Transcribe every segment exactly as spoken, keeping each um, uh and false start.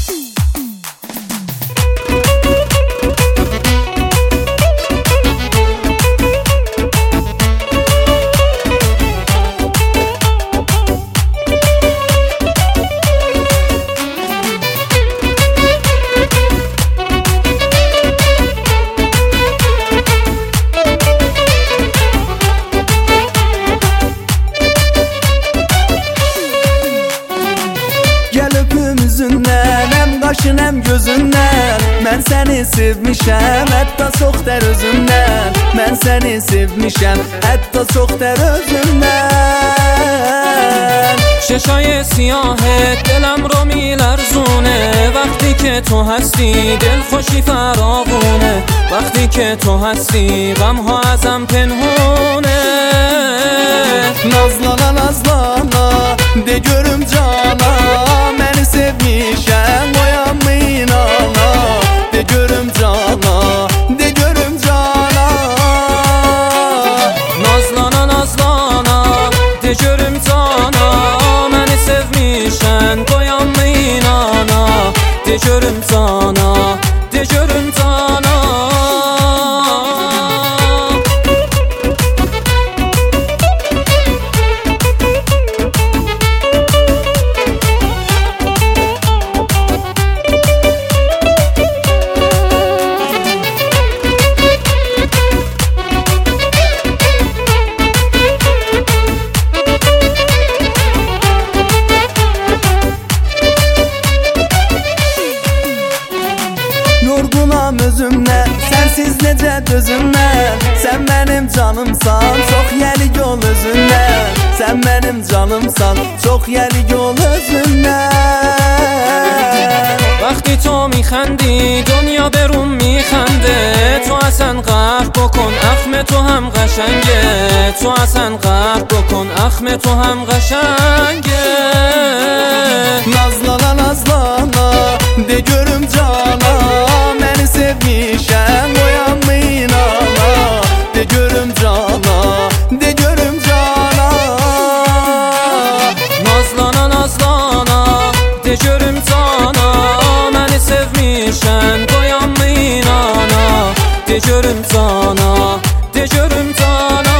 Qaşın həm gözündən mən səni sevmişəm, hətta çox dər özündən. Mən səni sevmişəm, hətta çox dər özündən. چشای سیاهت دلم رو میلرزونه، وقتی که تو هستی دل خوشی فراوونه، وقتی که تو هستی غم ها ازم پنهونه. Nazlana nazlana de görüm cana, məni sevmişəm oyanma inana. De görüm cana, de görüm cana. Nazlana nazlana de görüm cana, məni sevmişəm oyanma inana. De görüm cana, de görüm cana. Yorgunam özümdən, sənsiz necə dözümdən. Sən mənim canımsan, çox yəlik ol özündən. Sən mənim canımsan, çox yəlik ol özündən. وقتی تو میخندی دنیا برون میخنده، تو اصلا قهر بکن اخم تو هم قشنگه، تو اصلا قهر بکن اخم تو هم قشنگه. Nazlana nazlana de görüm cana, məni sevmişəm oyanma inana. De görüm cana, de görüm cana. Nazlana nazlana de görüm cana, məni sevmişəm oyanma inana. De görüm cana, de görüm cana.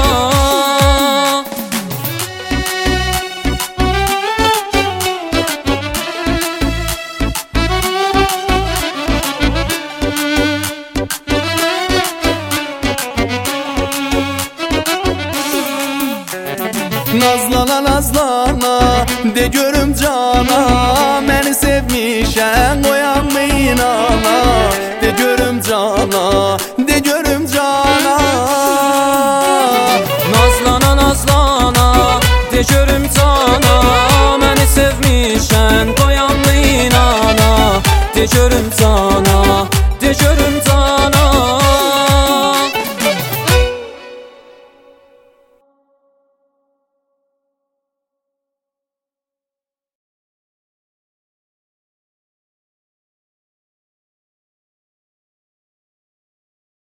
Nazlana nazlana de görüm cana, məni sevmişəm oyanma inana. De görüm cana, de görüm cana. Nazlana nazlana de görüm cana, məni sevmişəm oyanma inana. De görüm cana, de görüm cana.